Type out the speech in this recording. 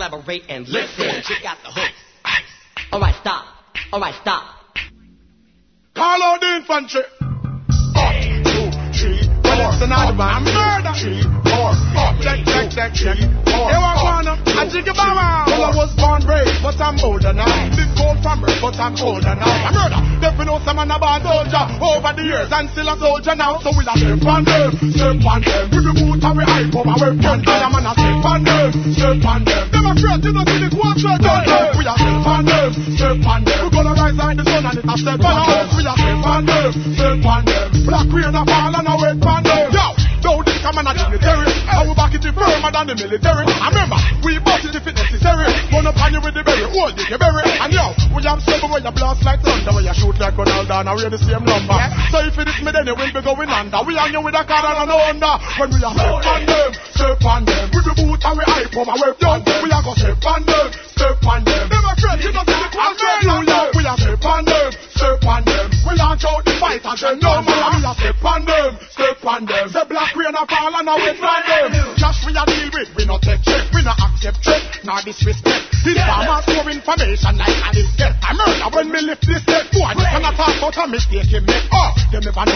collaborate and listen. Check out the hook. Alright, stop. Alright, stop. Call out the infantry. 1, 2, 3, 4. Well, it's another man. Murder. 3, 4. Check. Here I wanna. I think about well, I was born brave, but I'm older now. Been cold from birth, but I'm older now. I murder. Definitely know some man about soldier over the years and still a soldier now. So we a step on them. With the boot and we hype up our weapon. I man a step on them. Never afraid to not see the quarter. We a step on them. We gonna rise like the sun and it a step on us. We a step on them. Black rain a fall and a wet on them. Yo, though this come on a dignitary, I will back it firmer than the military. I remember, we bought it if it's necessary. Run up on you with the berry, hold it, you berry. And yo, we have seven where you blast like thunder, where you shoot like Ronaldo, and we're the same number. So if it is me, then you will be going under. We on you with a car and an under. When we are step on them, with the boot and we hype up our weapon. We are gonna step on them. Never afraid, you don't see the quarter. We are step on them. We launch out the fight and say no more. We are step on them. The black rain a fall and a wet on them. Just we a deal with, we not take check, we not accept check, nor disrespect. These farmers more information like a this get. I murder when me lift this step. Boy, you cannot talk about a mistake you make. Oh, them never know.